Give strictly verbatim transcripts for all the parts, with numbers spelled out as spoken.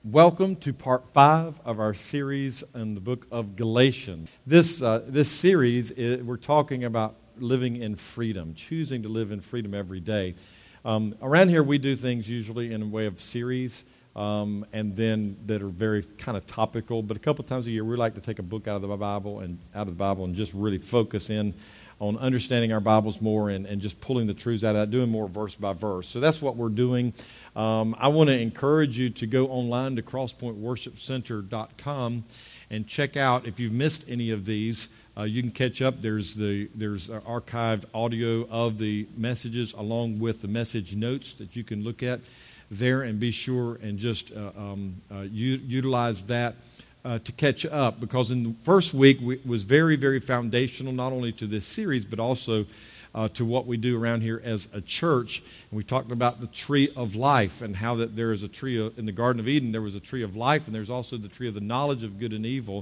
Welcome to part five of our series in the book of Galatians. This uh, this series, is, we're talking about living in freedom, choosing to live in freedom every day. Um, around here, we do things usually in a way of series, um, and then that are very kind of topical. But a couple times a year, we like to take a book out of the Bible and out of the Bible and just really focus in on understanding our Bibles more and, and just pulling the truths out of that, doing more verse by verse. So that's what we're doing. Um, I want to encourage you to go online to crosspoint worship center dot com and check out, if you've missed any of these, uh, you can catch up. There's the there's archived audio of the messages along with the message notes that you can look at there, and be sure and just uh, um, uh, u- utilize that Uh, to catch up, because in the first week we, was very, very foundational, not only to this series, but also uh, to what we do around here as a church. And we talked about the tree of life and how that there is a tree of, in the Garden of Eden, there was a tree of life, and there's also the tree of the knowledge of good and evil.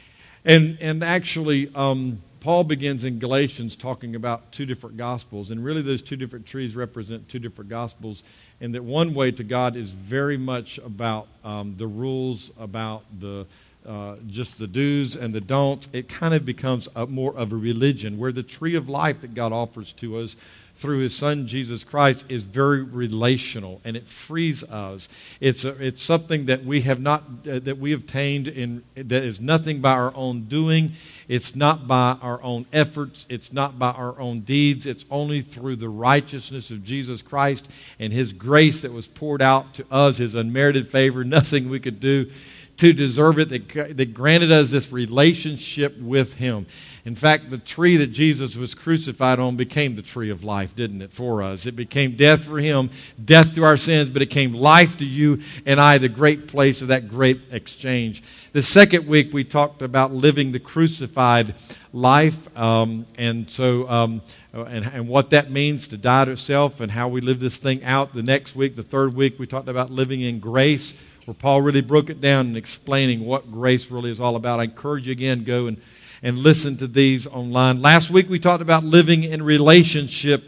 And, and actually, um, Paul begins in Galatians talking about two different gospels, and really those two different trees represent two different gospels, and that one way to God is very much about um, the rules, about the uh, just the do's and the don'ts. It kind of becomes a, more of a religion, where the tree of life that God offers to us through His Son Jesus Christ is very relational, and it frees us. It's a, it's something that we have not uh, that we obtained in that is nothing by our own doing. It's not by our own efforts. It's not by our own deeds. It's only through the righteousness of Jesus Christ and His grace that was poured out to us, His unmerited favor, nothing we could do to deserve it, that, that granted us this relationship with Him. In fact, the tree that Jesus was crucified on became the tree of life, didn't it, for us? It became death for Him, death to our sins, but it came life to you and I, the great place of that great exchange. The second week, we talked about living the crucified life, um, and so um, and, and what that means to die to self and how we live this thing out. The next week, the third week, we talked about living in grace, where Paul really broke it down and explaining what grace really is all about. I encourage you again, go and, and listen to these online. Last week we talked about living in relationship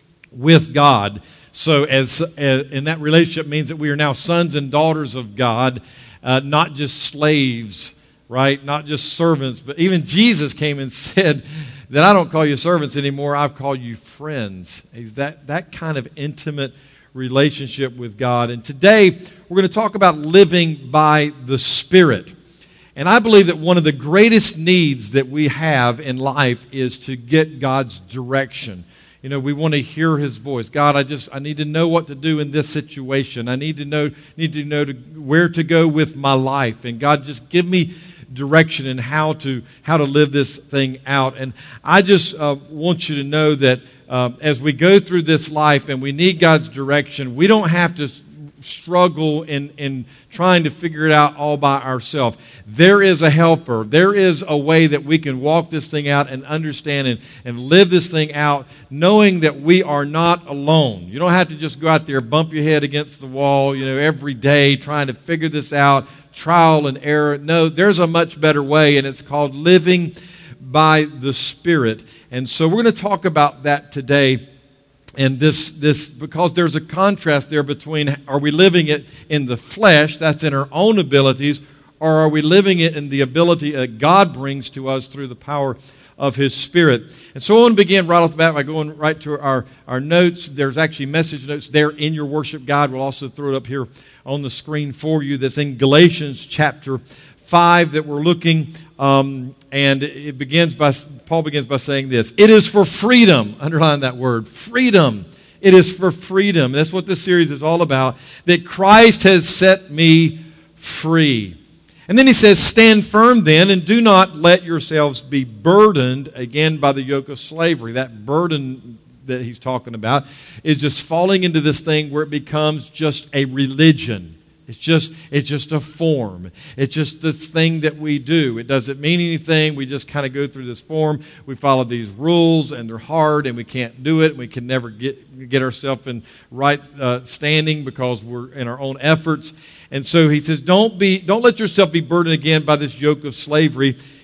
with God. So as, as and that relationship means that we are now sons and daughters of God, uh, not just slaves, right? Not just servants, but even Jesus came and said that I don't call you servants anymore, I call you friends. He's that, that kind of intimate relationship with God. And today we're going to talk about living by the Spirit. And I believe that one of the greatest needs that we have in life is to get God's direction. You know, we want to hear His voice. God, I just I need to know what to do in this situation. I need to know need to know to, where to go with my life. And God, just give me direction in how to how to live this thing out. And I just uh, want you to know that uh, as we go through this life and we need God's direction, we don't have to struggle in, in trying to figure it out all by ourselves. There is a helper. There is a way that we can walk this thing out and understand and, and live this thing out, knowing that we are not alone. You don't have to just go out there, bump your head against the wall, you know, every day trying to figure this out, trial and error. No, there's a much better way, and it's called living by the Spirit. And so we're going to talk about that today. And this, this, because there's a contrast there between, are we living it in the flesh, that's in our own abilities, or are we living it in the ability that God brings to us through the power of His Spirit? And so I want to begin right off the bat by going right to our, our notes. There's actually message notes there in your worship guide. We'll also throw it up here on the screen for you. That's in Galatians chapter five that we're looking, um, and it begins by, Paul begins by saying this: it is for freedom, underline that word, freedom. It is for freedom. That's what this series is all about, that Christ has set me free. And then he says, stand firm then, and do not let yourselves be burdened again by the yoke of slavery. That burden that he's talking about is just falling into this thing where it becomes just a religion. It's just it's just a form. It's just this thing that we do. It doesn't mean anything. We just kind of go through this form. We follow these rules, and they're hard, and we can't do it. We can never get get ourselves in right uh, standing because we're in our own efforts. And so he says, don't be don't let yourself be burdened again by this yoke of slavery.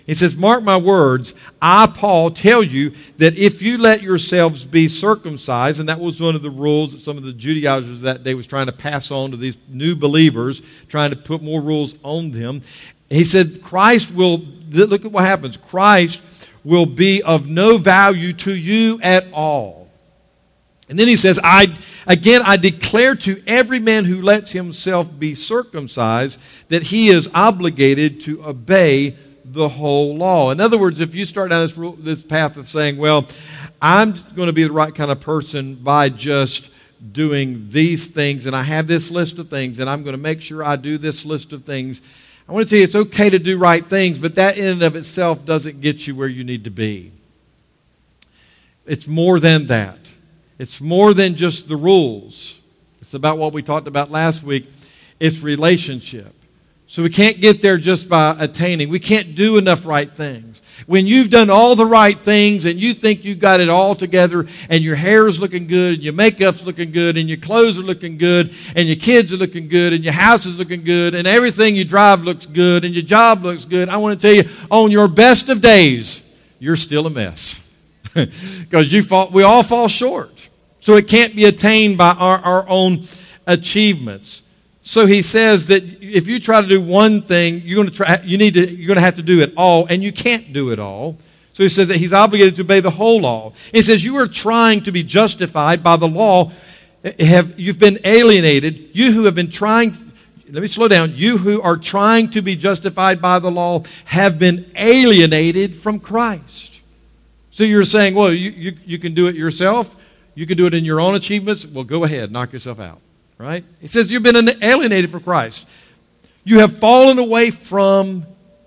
He says, mark my words, I, Paul, tell you that if you let yourselves be circumcised, and that was one of the rules that some of the Judaizers that day was trying to pass on to these new believers, trying to put more rules on them. He said, Christ will, look at what happens, Christ will be of no value to you at all. And then he says, I again, I declare to every man who lets himself be circumcised that he is obligated to obey the whole law. In other words, if you start down this, this path of saying, well, I'm going to be the right kind of person by just doing these things, and I have this list of things, and I'm going to make sure I do this list of things. I want to tell you, it's okay to do right things, but that in and of itself doesn't get you where you need to be. It's more than that. It's more than just the rules. It's about what we talked about last week. It's relationship. So we can't get there just by attaining. We can't do enough right things. When you've done all the right things and you think you've got it all together and your hair is looking good and your makeup's looking good and your clothes are looking good and your kids are looking good and your house is looking good and everything you drive looks good and your job looks good, I want to tell you, on your best of days, you're still a mess. Because you fall, we all fall short. So it can't be attained by our, our own achievements. So he says that if you try to do one thing, you're going to try. You need to. You're going to have to do it all, and you can't do it all. So he says that he's obligated to obey the whole law. He says you are trying to be justified by the law. Have you've been alienated? You who have been trying. Let me slow down. You who are trying to be justified by the law have been alienated from Christ. So you're saying, well, you you, you can do it yourself. You can do it in your own achievements. Well, go ahead, knock yourself out. Right? It says you've been alienated from Christ. You have fallen away from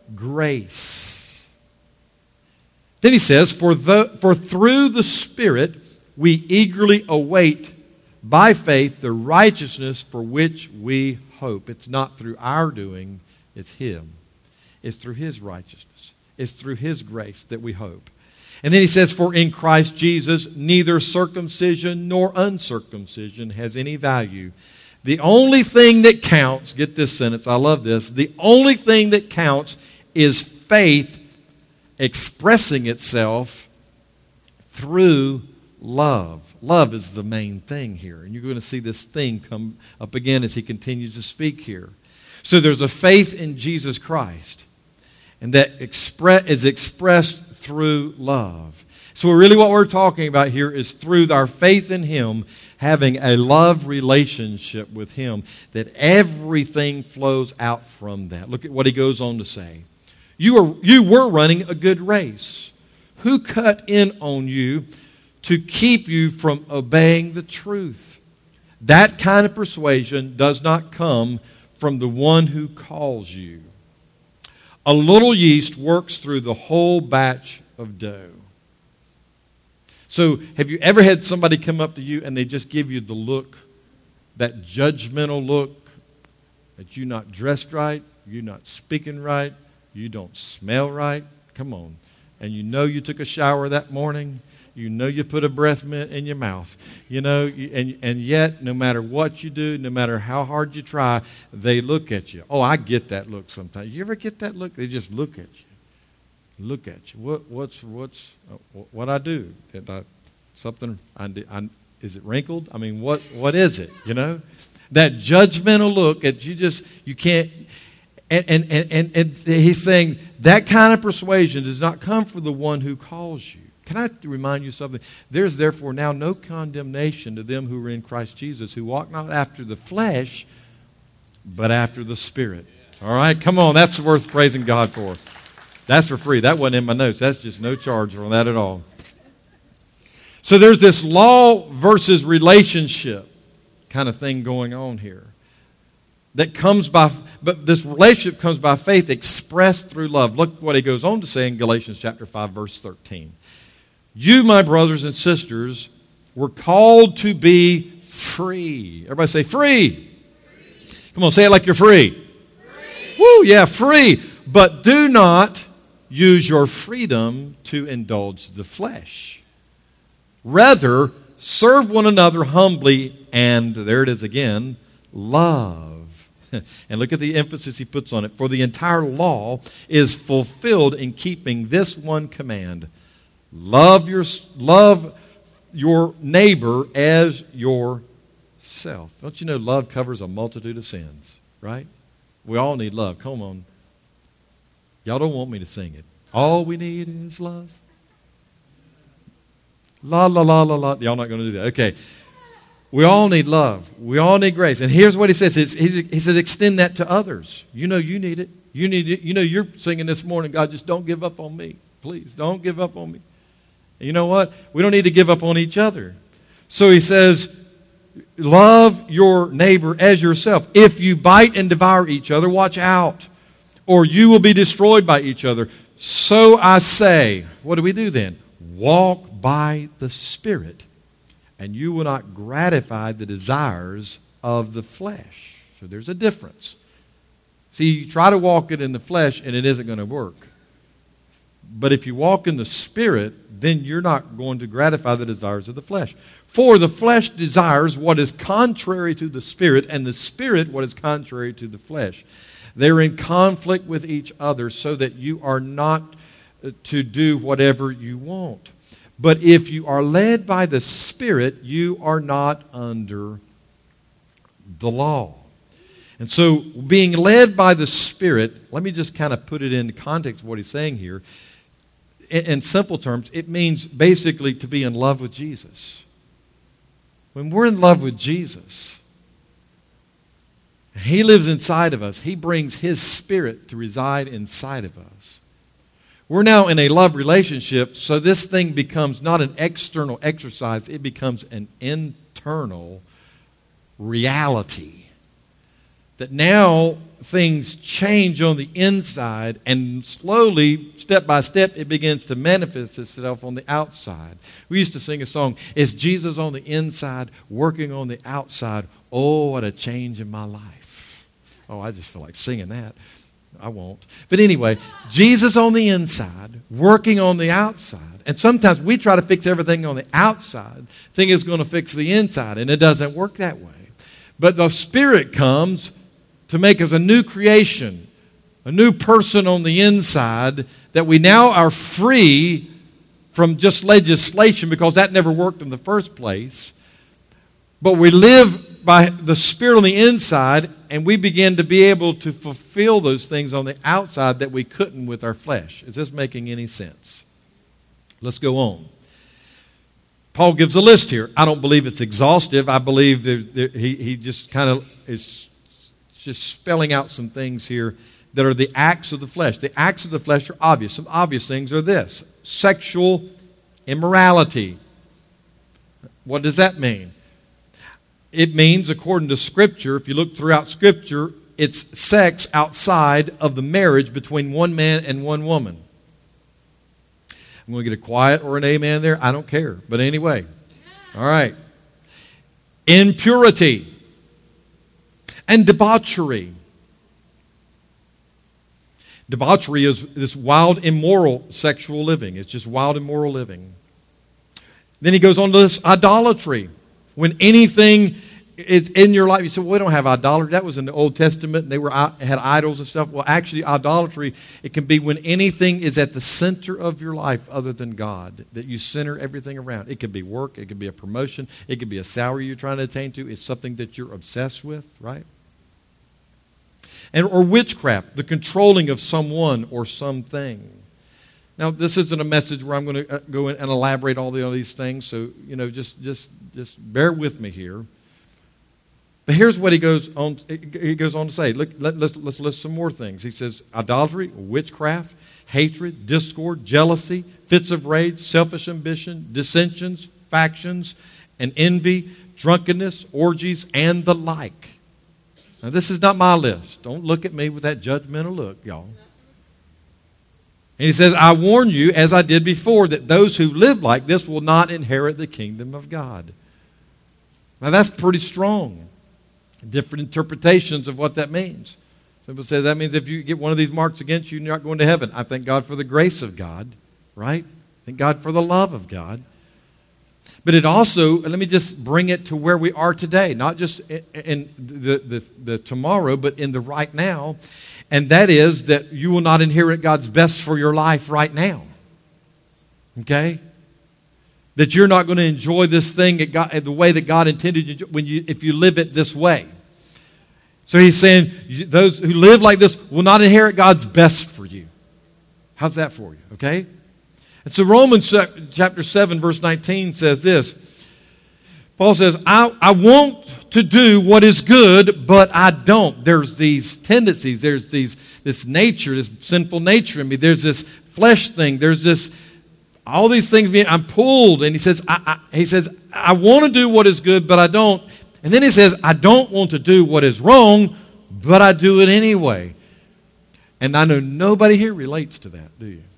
grace. Then he says, for, the, for through the Spirit we eagerly await by faith the righteousness for which we hope. It's not through our doing, it's Him. It's through His righteousness. It's through His grace that we hope. And then he says, for in Christ Jesus, neither circumcision nor uncircumcision has any value. The only thing that counts, get this sentence, I love this, the only thing that counts is faith expressing itself through love. Love is the main thing here. And you're going to see this thing come up again as he continues to speak here. So there's a faith in Jesus Christ, and that expre- is expressed through love. So really what we're talking about here is through our faith in Him, having a love relationship with Him, that everything flows out from that. Look at what he goes on to say. You are you were running a good race. Who cut in on you to keep you from obeying the truth? That kind of persuasion does not come from the one who calls you. A little yeast works through the whole batch of dough. So have you ever had somebody come up to you and they just give you the look, that judgmental look, that you're not dressed right, you're not speaking right, you don't smell right? Come on. And you know you took a shower that morning. You know you put a breath mint in your mouth. You know, and, and yet, no matter what you do, no matter how hard you try, they look at you. Oh, I get that look sometimes. You ever get that look? They just look at you. Look at you. What, what's, what's, uh, what I do? Did I, something, I, I, is it wrinkled? I mean, what, what is it, you know? That judgmental look at you just, you can't, and, and, and, and, and he's saying that kind of persuasion does not come from the one who calls you. Can I remind you something? There's therefore now no condemnation to them who are in Christ Jesus, who walk not after the flesh, but after the Spirit. All right? Come on, that's worth praising God for. That's for free. That wasn't in my notes. That's just no charge on that at all. So there's this law versus relationship kind of thing going on here. That comes by, but this relationship comes by faith expressed through love. Look what he goes on to say in Galatians chapter five, verse thirteen. You, my brothers and sisters, were called to be free. Everybody say free. Free. Come on, say it like you're free. Free. Woo, yeah, free. But do not use your freedom to indulge the flesh. Rather, serve one another humbly and, there it is again, love. And look at the emphasis he puts on it. For the entire law is fulfilled in keeping this one command. Love your, love your neighbor as yourself. Don't you know love covers a multitude of sins, right? We all need love. Come on. Y'all don't want me to sing it. All we need is love. La, la, la, la, la. Y'all not going to do that. Okay. We all need love. We all need grace. And here's what he says. He says, extend that to others. You know you need it. You need it. You know you're singing this morning, God, just don't give up on me. Please, don't give up on me. And you know what? We don't need to give up on each other. So he says, love your neighbor as yourself. If you bite and devour each other, watch out, or you will be destroyed by each other. So I say, what do we do then? Walk by the Spirit, and you will not gratify the desires of the flesh. So there's a difference. See, you try to walk it in the flesh, and it isn't going to work. But if you walk in the Spirit, then you're not going to gratify the desires of the flesh. For the flesh desires what is contrary to the Spirit, and the Spirit what is contrary to the flesh. They're in conflict with each other so that you are not to do whatever you want. But if you are led by the Spirit, you are not under the law. And so being led by the Spirit, let me just kind of put it in the context of what he's saying here. In, in simple terms, it means basically to be in love with Jesus. When we're in love with Jesus, and He lives inside of us, He brings His Spirit to reside inside of us. We're now in a love relationship, so this thing becomes not an external exercise, it becomes an internal reality. That now things change on the inside, and slowly, step by step, it begins to manifest itself on the outside. We used to sing a song, is Jesus on the inside, working on the outside? Oh, what a change in my life. Oh, I just feel like singing that. I won't. But anyway, Jesus on the inside, working on the outside. And sometimes we try to fix everything on the outside, think it's going to fix the inside, and it doesn't work that way. But the Spirit comes to make us a new creation, a new person on the inside, that we now are free from just legislation, because that never worked in the first place. But we live by the Spirit on the inside, and we begin to be able to fulfill those things on the outside that we couldn't with our flesh. Is this making any sense? Let's go on. Paul gives a list here. I don't believe it's exhaustive. I believe there, he, he just kind of is just spelling out some things here that are the acts of the flesh. The acts of the flesh are obvious. Some obvious things are this: sexual immorality. What does that mean? It means, according to Scripture, if you look throughout Scripture, it's sex outside of the marriage between one man and one woman. I'm going to get a quiet or an amen there. I don't care. But anyway. All right. Impurity and debauchery. Debauchery is this wild, immoral sexual living. It's just wild, immoral living. Then he goes on to this idolatry. When anything is in your life, you say, well, we don't have idolatry. That was in the Old Testament, and they were had idols and stuff. Well, actually, idolatry, it can be when anything is at the center of your life other than God, that you center everything around. It could be work. It could be a promotion. It could be a salary you're trying to attain to. It's something that you're obsessed with, right? And or witchcraft, the controlling of someone or something. Now, this isn't a message where I'm going to go in and elaborate all, the, all these things, so, you know, just, just, just bear with me here. But here's what he goes on, he goes on to say. Look, let, let's, let's list some more things. He says idolatry, witchcraft, hatred, discord, jealousy, fits of rage, selfish ambition, dissensions, factions, and envy, drunkenness, orgies, and the like. Now, this is not my list. Don't look at me with that judgmental look, y'all. And he says, I warn you, as I did before, that those who live like this will not inherit the kingdom of God. Now, that's pretty strong. Different interpretations of what that means. Some people say that means if you get one of these marks against you, you're not going to heaven. I thank God for the grace of God, right? Thank God for the love of God. But it also, let me just bring it to where we are today, not just in the, the, the tomorrow, but in the right now. And that is that you will not inherit God's best for your life right now. Okay? That you're not going to enjoy this thing at God, the way that God intended you when you, if you live it this way. So he's saying those who live like this will not inherit God's best for you. How's that for you? Okay? And so Romans chapter seven, verse nineteen says this. Paul says, I, I want to do what is good, but I don't. There's these tendencies. There's these this nature, this sinful nature in me. There's this flesh thing. There's this, all these things being, I'm pulled. And he says, I, I, he says, I want to do what is good, but I don't. And then he says, I don't want to do what is wrong, but I do it anyway. And I know nobody here relates to that, do you?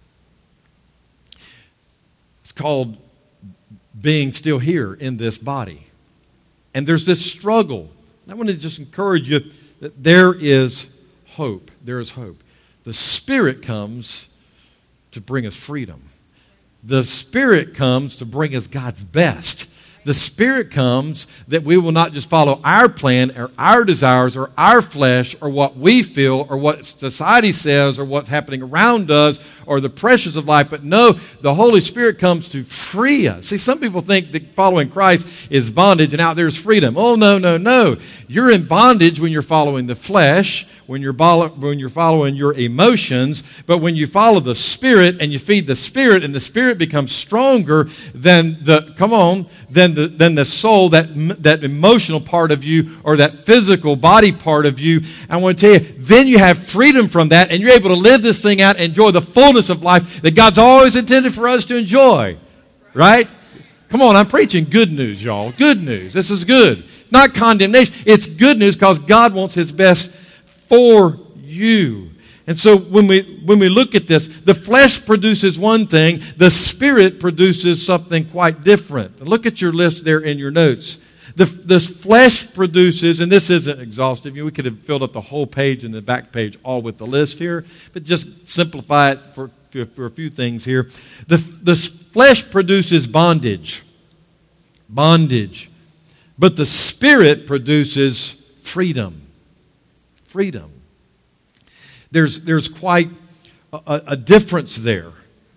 It's called being still here in this body. And there's this struggle. I want to just encourage you that there is hope. There is hope. The Spirit comes to bring us freedom. The Spirit comes to bring us God's best. The Spirit comes that we will not just follow our plan or our desires or our flesh or what we feel or what society says or what's happening around us or the pressures of life, but no, the Holy Spirit comes to free us. See, some people think that following Christ is bondage and out there is freedom. Oh, no, no, no. You're in bondage when you're following the flesh, when you're, when you're following your emotions, but when you follow the Spirit and you feed the Spirit and the Spirit becomes stronger than the, come on, than the, than the soul, that, that emotional part of you or that physical body part of you, I want to tell you, then you have freedom from that and you're able to live this thing out and enjoy the fullness of life that God's always intended for us to enjoy. Right? Come on, I'm preaching good news, y'all. Good news. This is good. It's not condemnation. It's good news because God wants His best for you. And so when we when we look at this, the flesh produces one thing, the Spirit produces something quite different. Look at your list there in your notes. The, the flesh produces, and this isn't exhaustive. We could have filled up the whole page and the back page all with the list here, but just simplify it for, for a few things here. The, the flesh produces bondage. Bondage. But the Spirit produces freedom. Freedom. There's, there's quite a, a difference there.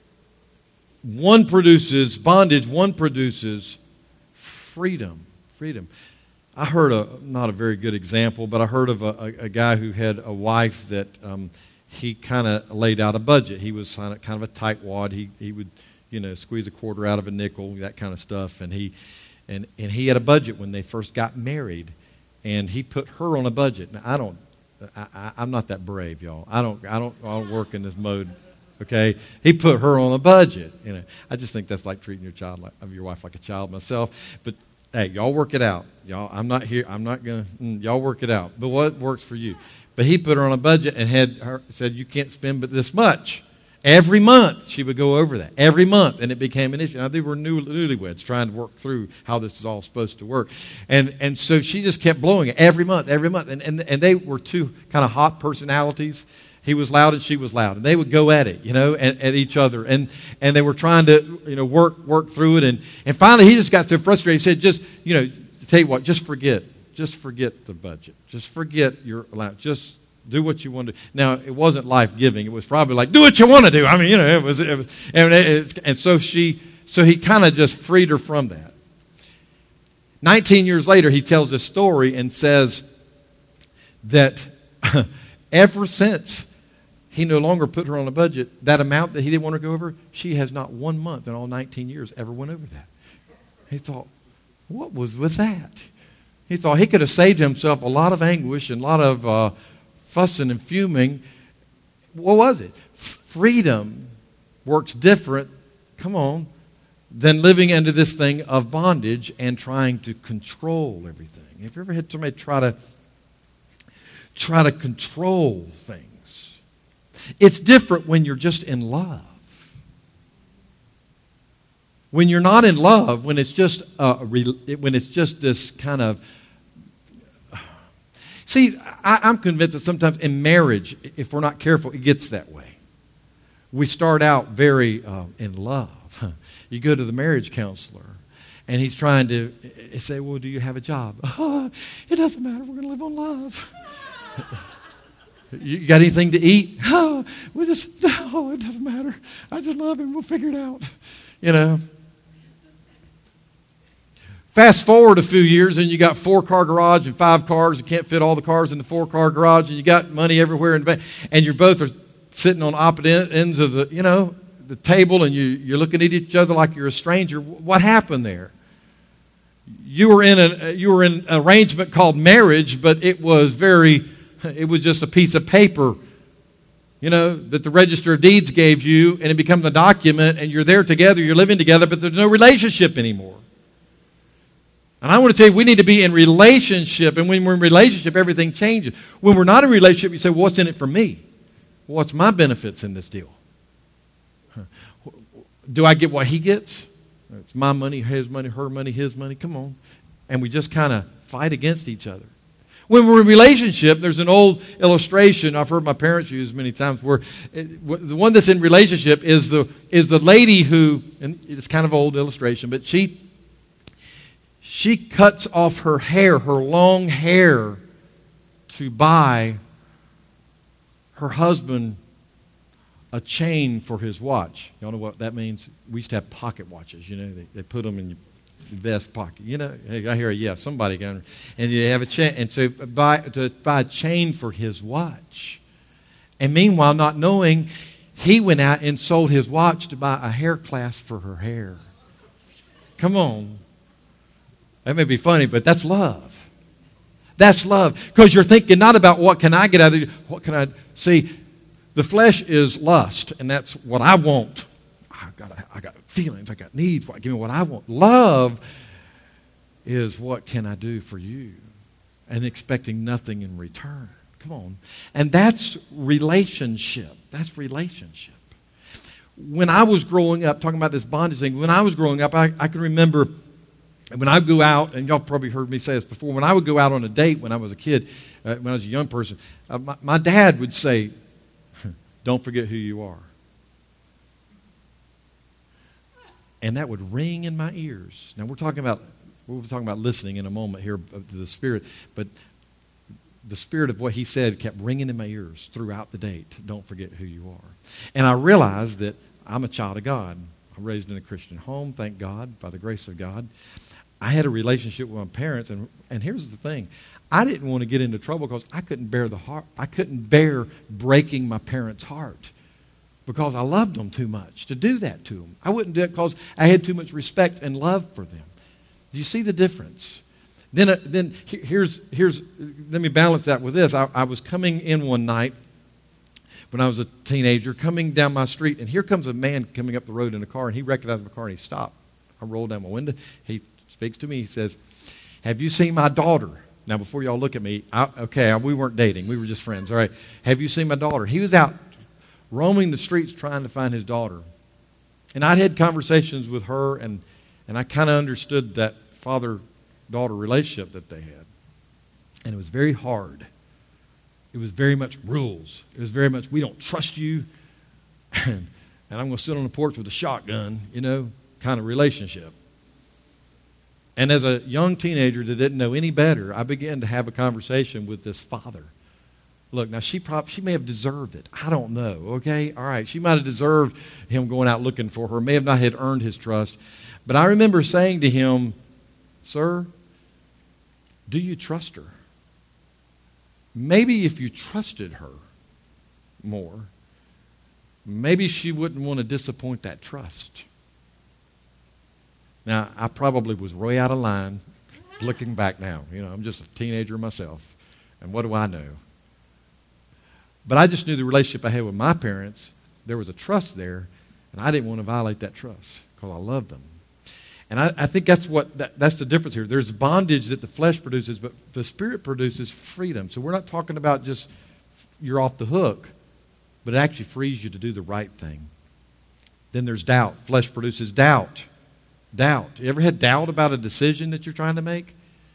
One produces bondage, one produces freedom. Freedom. I heard a, not a very good example, but I heard of a, a, a guy who had a wife that um, he kind of laid out a budget. He was kind of, kind of a tightwad. He he would, you know, squeeze a quarter out of a nickel, that kind of stuff. And he and and he had a budget when they first got married, and he put her on a budget. Now I don't, I, I, I'm not that brave, y'all. I don't I don't I don't work in this mode. Okay, he put her on a budget. You know, I just think that's like treating your child like your wife like a child myself, but. Hey, y'all work it out. Y'all, I'm not here. I'm not gonna. Mm, y'all work it out. But what works for you? But he put her on a budget and had her said you can't spend but this much every month. She would go over that every month, and it became an issue. Now they were new newlyweds trying to work through how this is all supposed to work, and and so she just kept blowing it every month, every month, and and and they were two kind of hot personalities. He was loud and she was loud, and they would go at it, you know, at, at each other, and and they were trying to, you know, work work through it, and and finally he just got so frustrated. He said, "Just, you know, tell you what, just forget, just forget the budget, just forget your allowance, just do what you want to do." Now it wasn't life giving; it was probably like, "Do what you want to do." I mean, you know, it was, it was and it, and so she, so he kind of just freed her from that. Nineteen years later, he tells this story and says that ever since he no longer put her on a budget, that amount that he didn't want her to go over, she has not one month in all nineteen years ever went over that. He thought, what was with that? He thought he could have saved himself a lot of anguish and a lot of uh, fussing and fuming. What was it? Freedom works different, come on, than living into this thing of bondage and trying to control everything. Have you ever had somebody try to try to control things? It's different when you're just in love. When you're not in love, when it's just uh, when it's just this kind of. See, I, I'm convinced that sometimes in marriage, if we're not careful, it gets that way. We start out very uh, in love. You go to the marriage counselor, And he's trying to say, well, do you have a job? Oh, it doesn't matter. We're going to live on love. You got anything to eat? Oh, we just, no, it doesn't matter. I just love him. We'll figure it out. You know. Fast forward a few years and you got four-car garage and five cars. You can't fit all the cars in the four-car garage, and you got money everywhere. In the bank, and you both are sitting on opposite ends of the, you know, the table, and you, you're looking at each other like you're a stranger. What happened there? You were in a you were in an arrangement called marriage, but it was very, it was just a piece of paper, you know, that the Register of Deeds gave you, and it becomes a document, and you're there together, you're living together, but there's no relationship anymore. And I want to tell you, we need to be in relationship, and when we're in relationship, everything changes. When we're not in relationship, you say, well, what's in it for me? What's my benefits in this deal? Do I get what he gets? It's my money, his money, her money, his money. Come on. And we just kind of fight against each other. When we're in relationship, there's an old illustration I've heard my parents use many times where it, the one that's in relationship is the is the lady who, and it's kind of an old illustration, but she she cuts off her hair, her long hair, to buy her husband a chain for his watch. Y'all know what that means? We used to have pocket watches, you know. They, they put them in your vest pocket. You know, hey, I hear a yeah, somebody got, and you have a chain. And so buy, to buy a chain for his watch. And meanwhile, not knowing, he went out and sold his watch to buy a hair clasp for her hair. Come on. That may be funny, but that's love. That's love. Because you're thinking not about what can I get out of it, what can I see. The flesh is lust, and that's what I want. I got, I got feelings, I got needs. Give me what I want. Love is what can I do for you, and expecting nothing in return. Come on. And that's relationship. That's relationship. When I was growing up, talking about this bondage thing, when I was growing up, I, I can remember when I would go out, and y'all probably heard me say this before, when I would go out on a date when I was a kid, uh, when I was a young person, uh, my, my dad would say, don't forget who you are. And that would ring in my ears. Now, we're talking about we're talking about listening in a moment here to the Spirit, but the Spirit of what he said kept ringing in my ears throughout the date. Don't forget who you are. And I realized that I'm a child of God. I'm raised in a Christian home, thank God, by the grace of God. I had a relationship with my parents, and, and here's the thing. I didn't want to get into trouble because I couldn't bear the heart. I couldn't bear breaking my parents' heart because I loved them too much to do that to them. I wouldn't do it because I had too much respect and love for them. Do you see the difference? Then, uh, then here's here's. Let me balance that with this. I, I was coming in one night when I was a teenager, coming down my street, and here comes a man coming up the road in a car, and he recognized my car, and he stopped. I rolled down my window. He speaks to me. He says, "Have you seen my daughter?" Now, before y'all look at me, I, okay, we weren't dating. We were just friends. All right. Have you seen my daughter? He was out roaming the streets trying to find his daughter. And I'd had conversations with her, and, and I kind of understood that father-daughter relationship that they had. And it was very hard. It was very much rules. It was very much, we don't trust you, and, and I'm going to sit on the porch with a shotgun, you know, kind of relationship. And as a young teenager that didn't know any better, I began to have a conversation with this father. Look, now she probably, she may have deserved it. I don't know, okay? All right, she might have deserved him going out looking for her, may have not had earned his trust. But I remember saying to him, "Sir, do you trust her? Maybe if you trusted her more, maybe she wouldn't want to disappoint that trust." Now, I probably was way out of line looking back now. You know, I'm just a teenager myself. And what do I know? But I just knew the relationship I had with my parents, there was a trust there, and I didn't want to violate that trust because I loved them. And I, I think that's what that, that's the difference here. There's bondage that the flesh produces, but the Spirit produces freedom. So we're not talking about just you're off the hook, but it actually frees you to do the right thing. Then there's doubt. Flesh produces doubt. Doubt. You ever had doubt about a decision that you're trying to make?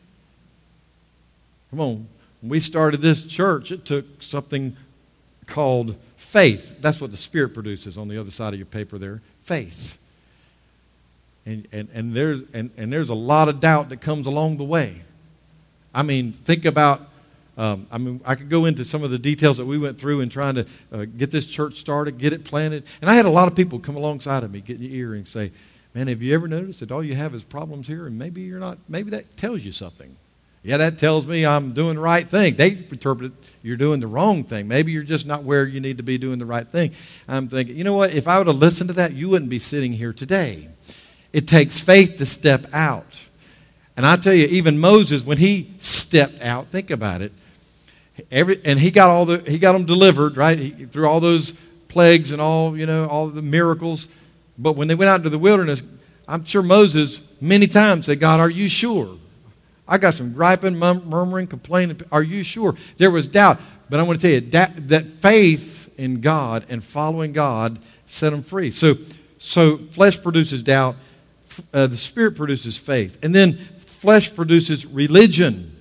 Come on. When we started this church, it took something called faith. That's what the Spirit produces on the other side of your paper there. Faith. And, and, and, there's, and, and there's a lot of doubt that comes along the way. I mean, think about, um, I mean, I could go into some of the details that we went through in trying to uh, get this church started, get it planted. And I had a lot of people come alongside of me, get in your ear and say, man, have you ever noticed that all you have is problems here? And maybe you're not, maybe that tells you something. Yeah, that tells me I'm doing the right thing. They interpret it, you're doing the wrong thing. Maybe you're just not where you need to be doing the right thing. I'm thinking, you know what? If I would have listened to that, you wouldn't be sitting here today. It takes faith to step out. And I tell you, even Moses, when he stepped out, think about it. Every, and he got all the he got them delivered, right? He, through all those plagues and all, you know, all the miracles. But when they went out into the wilderness, I'm sure Moses many times said, God, are you sure? I got some griping, murmuring, complaining. Are you sure? There was doubt. But I want to tell you, that, that faith in God and following God set them free. So, so flesh produces doubt. Uh, the Spirit produces faith. And then flesh produces religion.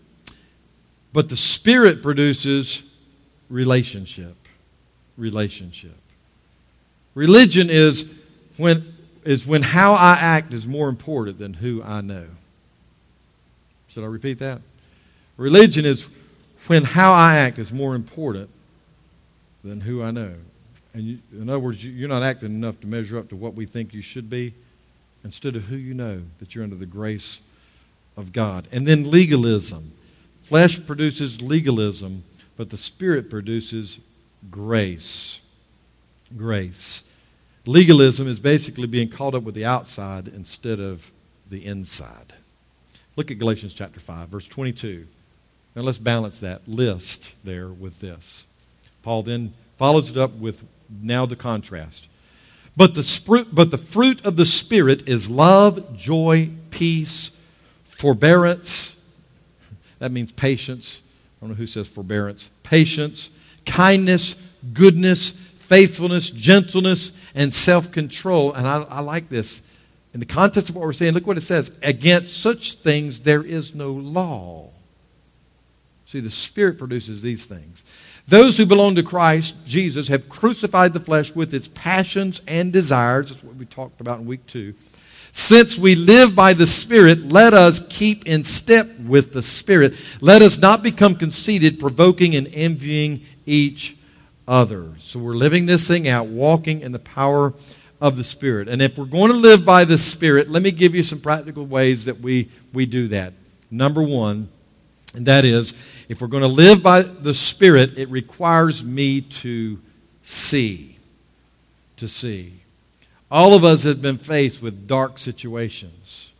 But the Spirit produces relationship. Relationship. Religion is when, is when how I act is more important than who I know. Should I repeat that? Religion is when how I act is more important than who I know. And you, in other words, you, you're not acting enough to measure up to what we think you should be, instead of who you know, that you're under the grace of God. And then legalism. Flesh produces legalism, but the Spirit produces grace. Grace. Legalism is basically being caught up with the outside instead of the inside. Look at Galatians chapter five, verse twenty-two. Now let's balance that list there with this. Paul then follows it up with now the contrast. But the, spru- but the fruit of the Spirit is love, joy, peace, forbearance. That means patience. I don't know who says forbearance. Patience, kindness, goodness, faithfulness, gentleness, and self-control. And I, I like this. In the context of what we're saying, look what it says. Against such things there is no law. See, the Spirit produces these things. Those who belong to Christ Jesus have crucified the flesh with its passions and desires. That's what we talked about in week two. Since we live by the Spirit, let us keep in step with the Spirit. Let us not become conceited, provoking and envying each other. So we're living this thing out, walking in the power of the Spirit. And if we're going to live by the Spirit, let me give you some practical ways that we, we do that. Number one, and that is, if we're going to live by the Spirit, it requires me to see. To see. All of us have been faced with dark situations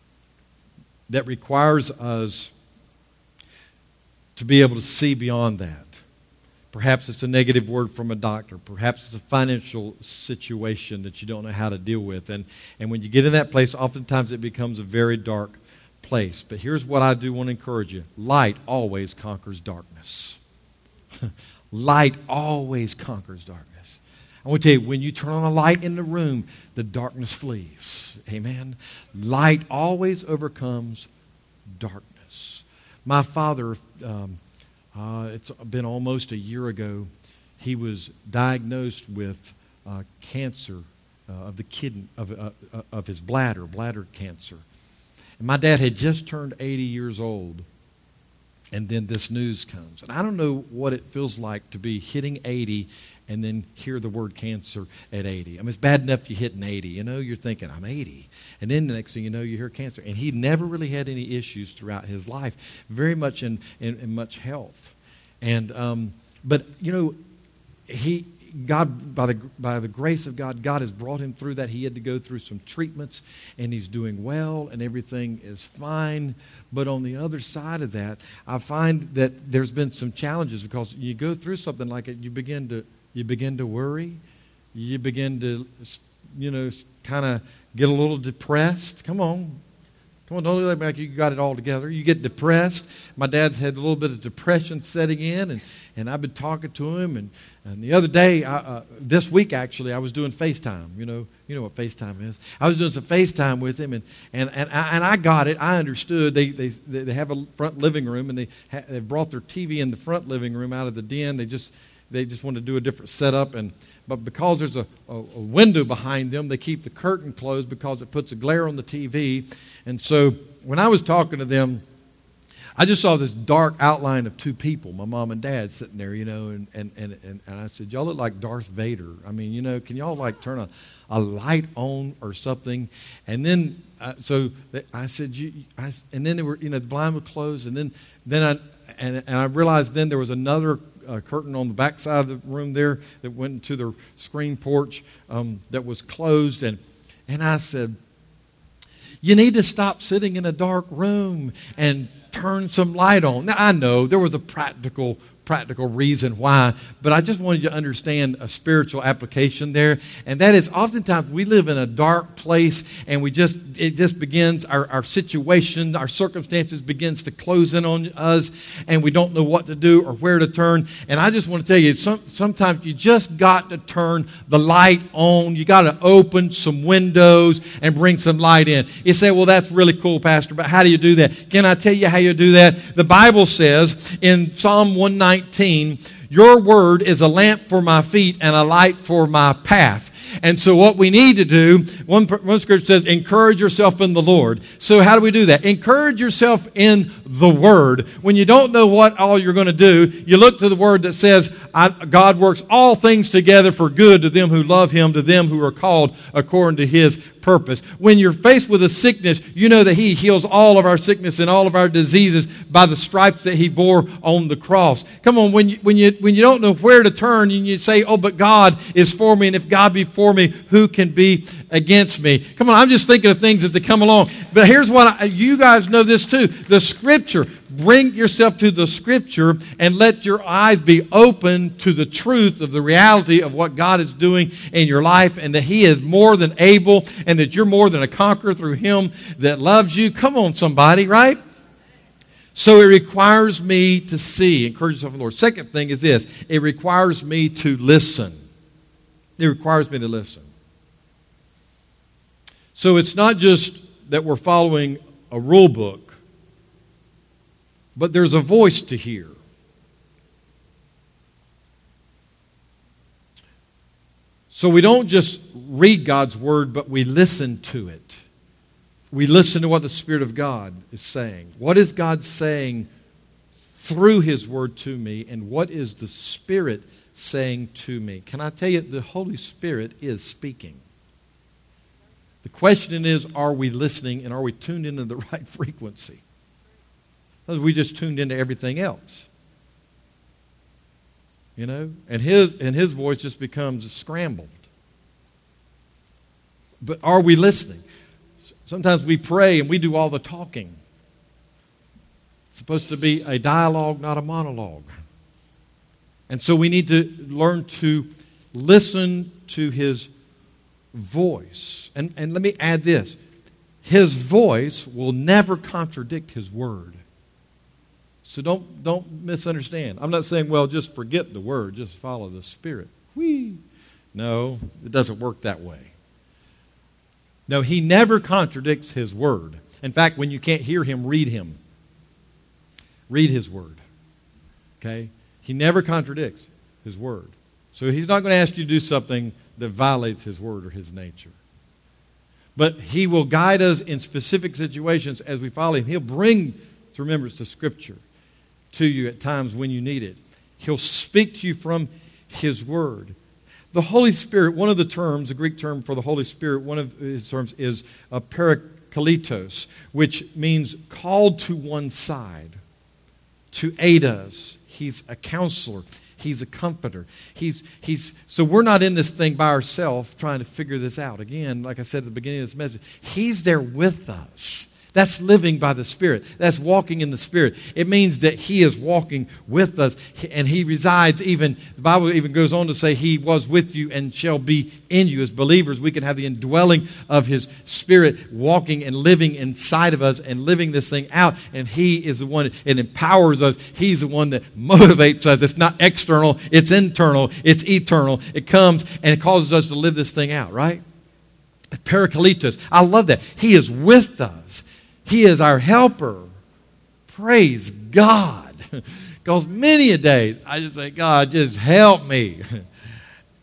that requires us to be able to see beyond that. Perhaps it's a negative word from a doctor. Perhaps it's a financial situation that you don't know how to deal with. And, and when you get in that place, oftentimes it becomes a very dark place. But here's what I do want to encourage you. Light always conquers darkness. Light always conquers darkness. I want to tell you, when you turn on a light in the room, the darkness flees. Amen? Light always overcomes darkness. My father... Um, Uh, it's been almost a year ago. He was diagnosed with uh, cancer uh, of the kidney, of, uh, of his bladder, bladder cancer. And my dad had just turned eighty years old, and then this news comes. And I don't know what it feels like to be hitting eighty and then hear the word cancer at eighty. I mean, it's bad enough you hitting eighty. You know, you're thinking, I'm eighty. And then the next thing you know, you hear cancer. And he never really had any issues throughout his life, very much in, in, in much health. And um, but, you know, he... God, by the by the grace of God, God has brought him through that. He had to go through some treatments, and he's doing well, and everything is fine. But on the other side of that, I find that there's been some challenges, because you go through something like it, you begin to you begin to worry, you begin to, you know, kind of get a little depressed. Come on. Come on, don't look like you got it all together. You get depressed. My dad's had a little bit of depression setting in, and, and I've been talking to him. And, and the other day, I, uh, this week actually, I was doing FaceTime. You know, you know what FaceTime is. I was doing some FaceTime with him, and and and I, and I got it. I understood. They they they have a front living room, and they ha- they brought their T V in the front living room out of the den. They just they just wanted to do a different setup, and but because there's a, a, a window behind them, they keep the curtain closed because it puts a glare on the T V. And so when I was talking to them, I just saw this dark outline of two people, my mom and dad, sitting there, you know, and, and, and, and, and I said, y'all look like Darth Vader. I mean, you know, can y'all like turn a, a light on or something? And then, uh, so they, I said, you, I, and then they were, you know, the blind was closed, and then, then I, and, and I realized then there was another uh, curtain on the back side of the room there that went into the screen porch um, that was closed, and and I said, you need to stop sitting in a dark room and turn some light on. Now, I know there was a practical practical reason why, but I just wanted you to understand a spiritual application there, and that is oftentimes we live in a dark place, and we just it just begins our, our situation, our circumstances begins to close in on us, and we don't know what to do or where to turn. And I just want to tell you, some, sometimes you just got to turn the light on. You got to open some windows and bring some light in. You say, well, that's really cool, Pastor, but how do you do that? Can I tell you how you do that? The Bible says in Psalm one nineteen, your word is a lamp for my feet and a light for my path. And so what we need to do, one, one scripture says, encourage yourself in the Lord. So how do we do that? Encourage yourself in the Word. When you don't know what all you're going to do, you look to the Word that says, I, God works all things together for good to them who love Him, to them who are called according to His purpose. When you're faced with a sickness, you know that He heals all of our sickness and all of our diseases by the stripes that He bore on the cross. Come on, when you, when you, when you don't know where to turn and you say, oh, but God is for me, and if God be for me, who can be against me? Come on, I'm just thinking of things as they come along. But here's what, I, you guys know this too. The Scripture. Bring yourself to the Scripture and let your eyes be open to the truth of the reality of what God is doing in your life, and that He is more than able, and that you're more than a conqueror through Him that loves you. Come on, somebody, right? So it requires me to see. Encourage yourself in the Lord. Second thing is this. It requires me to listen. It requires me to listen. So it's not just that we're following a rule book, but there's a voice to hear. So we don't just read God's Word, but we listen to it. We listen to what the Spirit of God is saying. What is God saying through His Word to me, and what is the Spirit saying to me? Can I tell you, the Holy Spirit is speaking. The question is, are we listening, and are we tuned into the right frequency? We just tuned into everything else. You know? And his, and his voice just becomes scrambled. But are we listening? Sometimes we pray and we do all the talking. It's supposed to be a dialogue, not a monologue. And so we need to learn to listen to His voice. And, and let me add this. His voice will never contradict His Word. So don't, don't misunderstand. I'm not saying, well, just forget the Word. Just follow the Spirit. Whee! No, it doesn't work that way. No, He never contradicts His Word. In fact, when you can't hear Him, read Him. Read His Word. Okay? He never contradicts His Word. So He's not going to ask you to do something that violates His Word or His nature. But He will guide us in specific situations as we follow Him. He'll bring to remembrance the Scripture to you at times when you need it. He'll speak to you from His Word. The Holy Spirit, one of the terms, the Greek term for the Holy Spirit, one of His terms is a parakletos, which means called to one side, to aid us. He's a counselor. He's a comforter. He's, he's, so we're not in this thing by ourselves trying to figure this out. Again, like I said at the beginning of this message, He's there with us. That's living by the Spirit. That's walking in the Spirit. It means that He is walking with us, and He resides even, the Bible even goes on to say He was with you and shall be in you. As believers, we can have the indwelling of His Spirit walking and living inside of us and living this thing out, and He is the one that empowers us. He's the one that motivates us. It's not external, it's internal, it's eternal. It comes and it causes us to live this thing out, right? Parakletos. I love that. He is with us. He is our helper. Praise God. Because many a day, I just say, God, just help me.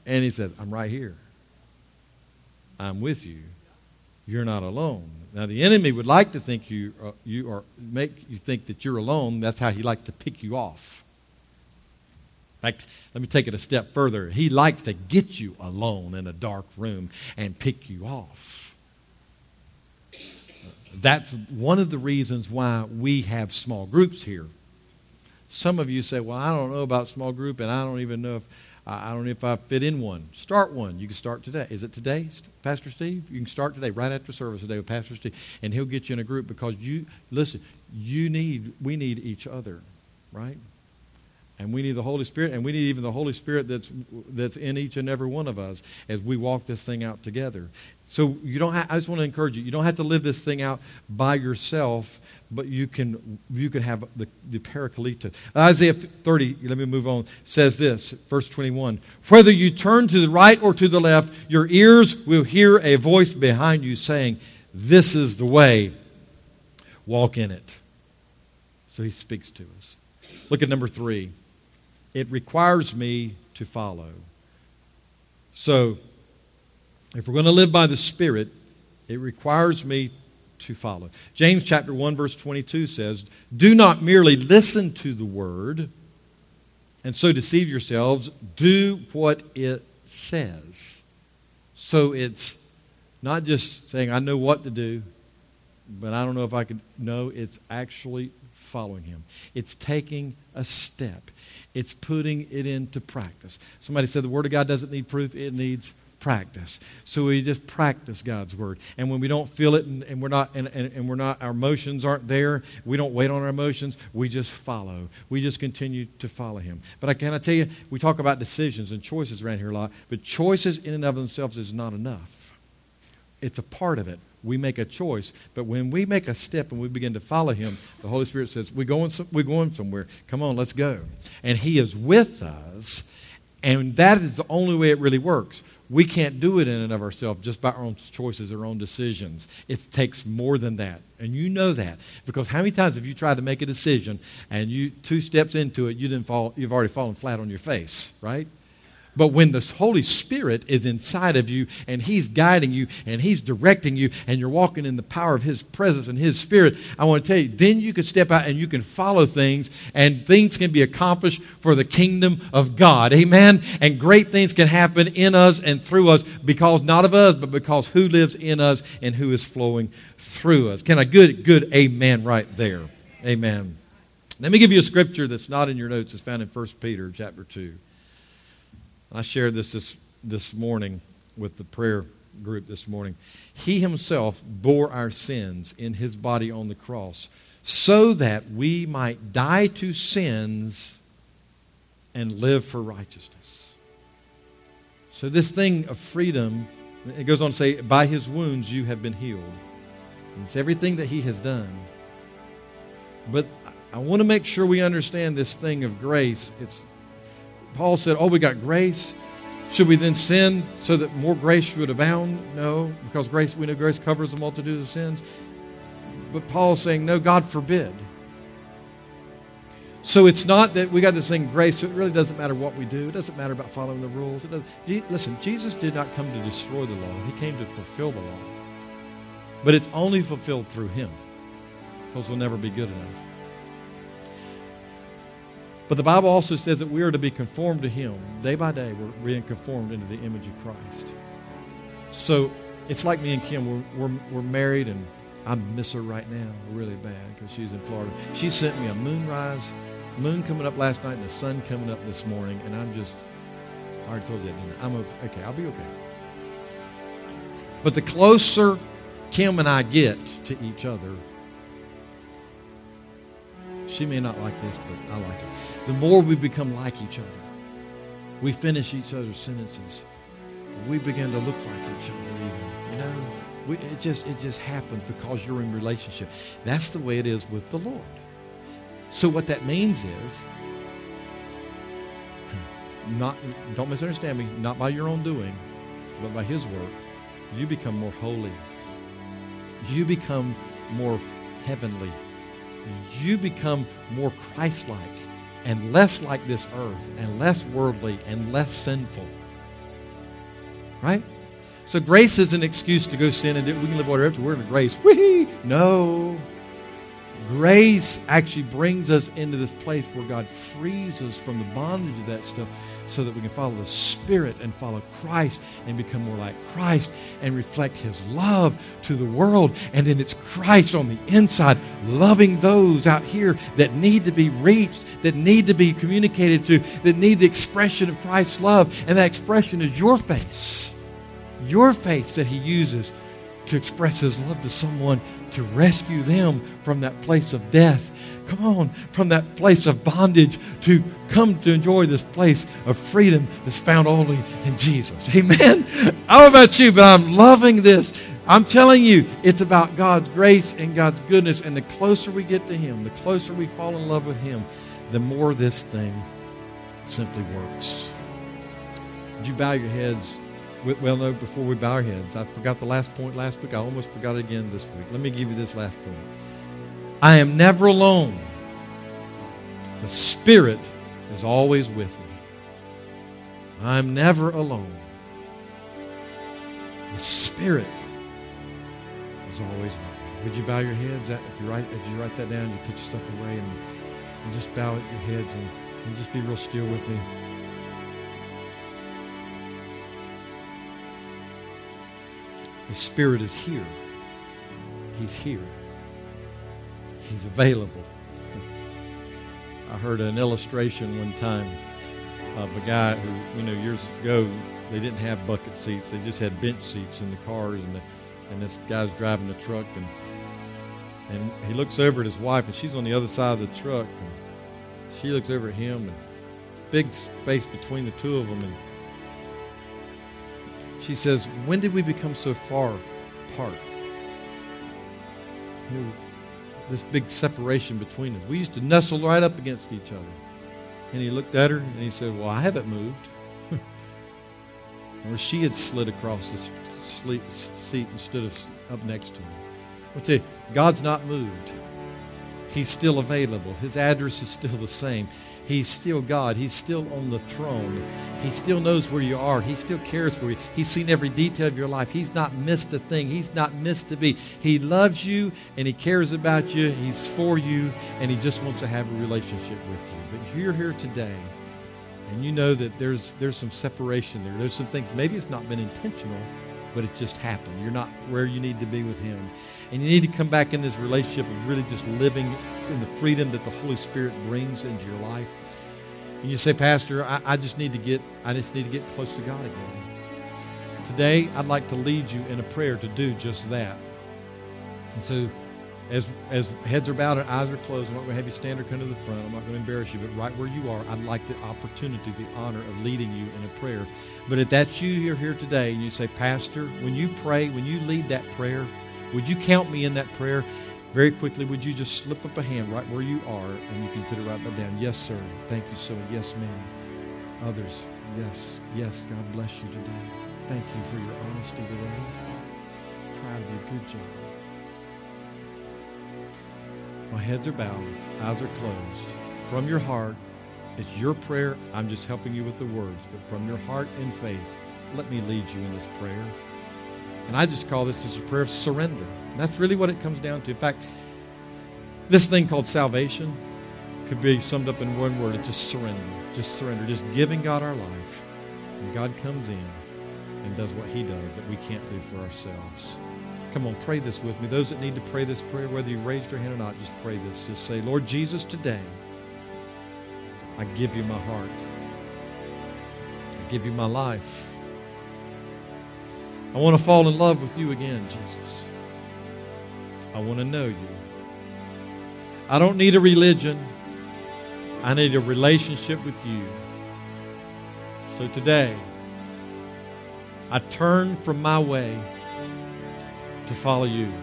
And he says, I'm right here. I'm with you. You're not alone. Now, the enemy would like to think you, uh, you are, make you think that you're alone. That's how he likes to pick you off. In fact, let me take it a step further. He likes to get you alone in a dark room and pick you off. That's one of the reasons why we have small groups here. Some of you say, well, I don't know about small group, and I don't even know if I don't know if I fit in one. Start one. You can start today. Is it today, Pastor Steve? You can start today, right after service today with Pastor Steve, and he'll get you in a group because you, listen, you need, we need each other, right? And we need the Holy Spirit, and we need even the Holy Spirit that's that's in each and every one of us as we walk this thing out together. So you don't. Ha- I just want to encourage you. You don't have to live this thing out by yourself, but you can. You can have the the Paracletos. Isaiah thirty. Let me move on. Says this, verse twenty-one. Whether you turn to the right or to the left, your ears will hear a voice behind you saying, "This is the way. Walk in it." So He speaks to us. Look at number three. It requires me to follow. So, if we're going to live by the Spirit, it requires me to follow. James chapter one verse twenty-two says, do not merely listen to the word and so deceive yourselves. Do what it says. So it's not just saying, I know what to do, but I don't know if I could. No, it's actually following Him. It's taking a step. It's putting it into practice. Somebody said the Word of God doesn't need proof, it needs practice. So we just practice God's Word. And when we don't feel it and, and we're not and, and, and we're not our emotions aren't there, we don't wait on our emotions, we just follow. We just continue to follow Him. But I can I tell you, we talk about decisions and choices around here a lot, but choices in and of themselves is not enough. It's a part of it. We make a choice, but when we make a step and we begin to follow Him, the Holy Spirit says, we're going, some, we're going somewhere. Come on, let's go. And He is with us, and that is the only way it really works. We can't do it in and of ourselves just by our own choices, our own decisions. It takes more than that, and you know that. Because how many times have you tried to make a decision, and you two steps into it, you didn't fall, you've already fallen flat on your face, right? But when the Holy Spirit is inside of you and He's guiding you and He's directing you and you're walking in the power of His presence and His Spirit, I want to tell you, then you can step out and you can follow things and things can be accomplished for the kingdom of God. Amen? And great things can happen in us and through us because not of us, but because who lives in us and who is flowing through us. Can I good, good amen right there? Amen. Let me give you a scripture that's not in your notes. It's found in First Peter chapter two. I shared this, this this morning with the prayer group this morning. He Himself bore our sins in His body on the cross so that we might die to sins and live for righteousness. So this thing of freedom, it goes on to say, by His wounds you have been healed. And it's everything that He has done. But I want to make sure we understand this thing of grace. It's Paul said, oh, we got grace. Should we then sin so that more grace would abound? No, because grace, we know grace covers the multitude of sins. But Paul's saying, no, God forbid. So it's not that we got this thing grace, so it really doesn't matter what we do. It doesn't matter about following the rules. It doesn't. Listen, Jesus did not come to destroy the law. He came to fulfill the law. But it's only fulfilled through Him, because we'll never be good enough. But the Bible also says that we are to be conformed to Him. Day by day, we're being conformed into the image of Christ. So it's like me and Kim. We're, we're, we're married, and I miss her right now really bad because she's in Florida. She sent me a moonrise, moon coming up last night and the sun coming up this morning, and I'm just, I already told you that, didn't I? I'm okay. okay. I'll be okay. But the closer Kim and I get to each other, she may not like this, but I like it. The more we become like each other, we finish each other's sentences. We begin to look like each other even, you know. We, it just it just happens because you're in relationship. That's the way it is with the Lord. So what that means is, not don't misunderstand me, not by your own doing, but by His work, you become more holy. You become more heavenly. You become more Christ-like and less like this earth and less worldly and less sinful. right? So grace is an excuse to go sin and do, we can live whatever. We're in grace. Whee! No. Grace actually brings us into this place where God frees us from the bondage of that stuff so that we can follow the Spirit and follow Christ and become more like Christ and reflect His love to the world. And then it's Christ on the inside loving those out here that need to be reached, that need to be communicated to, that need the expression of Christ's love. And that expression is your face. Your face that He uses to express His love to someone, to rescue them from that place of death. Come on, from that place of bondage to come to enjoy this place of freedom that's found only in Jesus. Amen? I don't know about you, but I'm loving this. I'm telling you, it's about God's grace and God's goodness. And the closer we get to Him, the closer we fall in love with Him, the more this thing simply works. Would you bow your heads? Well, no, before we bow our heads, I forgot the last point last week. I almost forgot it again this week. Let me give you this last point. I am never alone. The Spirit is always with me. I'm never alone. The Spirit is always with me. Would you bow your heads? If you write, if you write that down, you put your stuff away, and, and just bow at your heads and, and just be real still with me. The Spirit is here. He's here. He's available. I heard an illustration one time of a guy who, you know, years ago, they didn't have bucket seats. They just had bench seats in the cars, and the, and this guy's driving the truck, and and he looks over at his wife, and she's on the other side of the truck, and she looks over at him, and big space between the two of them, and she says, when did we become so far apart? You know, this big separation between us. We used to nestle right up against each other. And he looked at her and he said, well, I haven't moved. Or she had slid across the seat instead of up next to him. I'll tell you, God's not moved. He's still available. His address is still the same. He's still God. He's still on the throne. He still knows where you are. He still cares for you. He's seen every detail of your life. He's not missed a thing. He's not missed a beat. He loves you and He cares about you. He's for you, and He just wants to have a relationship with you. But you're here today, and you know that there's there's some separation there. There's some things. Maybe it's not been intentional, but it's just happened. You're not where you need to be with Him. And you need to come back in this relationship of really just living in the freedom that the Holy Spirit brings into your life. And you say, Pastor, I, I just need to get I just need to get close to God again. Today, I'd like to lead you in a prayer to do just that. And so as as heads are bowed and eyes are closed, I'm not going to have you stand or come to the front. I'm not going to embarrass you, but right where you are, I'd like the opportunity, the honor of leading you in a prayer. But if that's you here, here today, and you say, Pastor, when you pray, when you lead that prayer, would you count me in that prayer? Very quickly, would you just slip up a hand right where you are, and you can put it right back down. Yes, sir. Thank you, sir. Yes, ma'am. Others, yes. Yes, God bless you today. Thank you for your honesty today. Proud of you. Good job. My heads are bowed. Eyes are closed. From your heart, it's your prayer. I'm just helping you with the words. But from your heart in faith, let me lead you in this prayer. And I just call this as a prayer of surrender. And that's really what it comes down to. In fact, this thing called salvation could be summed up in one word. It's just surrender. Just surrender. Just giving God our life. And God comes in and does what He does that we can't do for ourselves. Come on, pray this with me. Those that need to pray this prayer, whether you raised your hand or not, just pray this. Just say, Lord Jesus, today, I give you my heart. I give you my life. I want to fall in love with you again, Jesus. I want to know you. I don't need a religion. I need a relationship with you. So today, I turn from my way to follow you.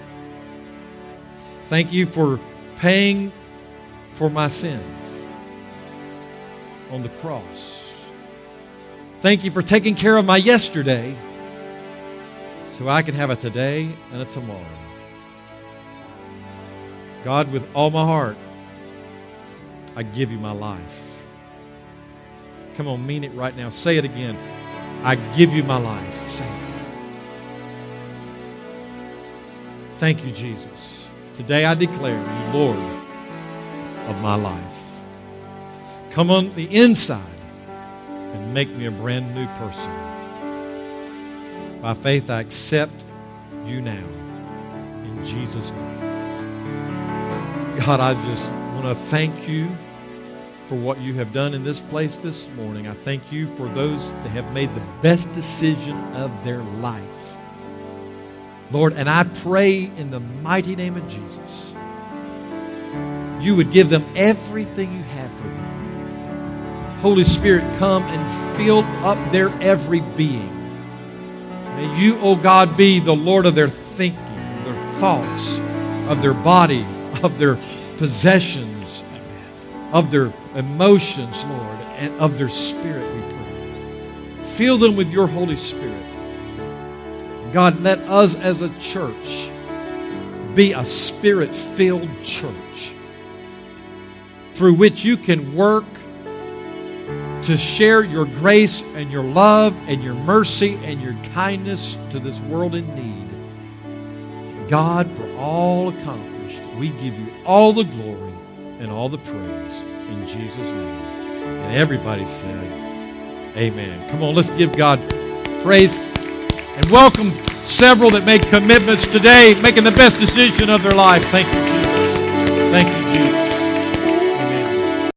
Thank you for paying for my sins on the cross. Thank you for taking care of my yesterday so I can have a today and a tomorrow. God, with all my heart, I give you my life. Come on, mean it right now. Say it again. I give you my life. Thank you, Jesus. Today I declare you Lord of my life. Come on the inside and make me a brand new person. By faith, I accept you now. In Jesus' name. God, I just want to thank you for what you have done in this place this morning. I thank you for those that have made the best decision of their life. Lord, and I pray in the mighty name of Jesus, you would give them everything you have for them. Holy Spirit, come and fill up their every being. May you, O God, be the Lord of their thinking, of their thoughts, of their body, of their possessions, of their emotions, Lord, and of their spirit, we pray. Fill them with your Holy Spirit. God, let us as a church be a spirit-filled church through which you can work to share your grace and your love and your mercy and your kindness to this world in need. God, for all accomplished, we give you all the glory and all the praise in Jesus' name. And everybody said, amen. Come on, let's give God praise and welcome several that made commitments today, making the best decision of their life. Thank you, Jesus. Thank you.